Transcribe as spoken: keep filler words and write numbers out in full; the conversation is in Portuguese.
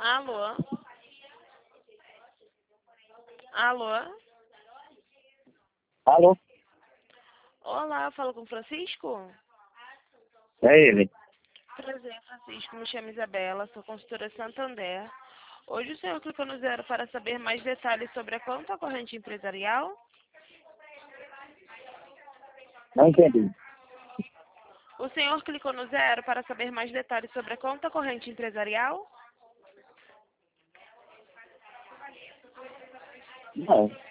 Alô? Alô? Alô? Olá, falo com o Francisco? É ele. Prazer, Francisco. Me chamo Isabela, sou consultora Santander. Hoje o senhor clicou no zero para saber mais detalhes sobre a conta corrente empresarial? Não entendi. O senhor clicou no zero para saber mais detalhes sobre a conta corrente empresarial? Não.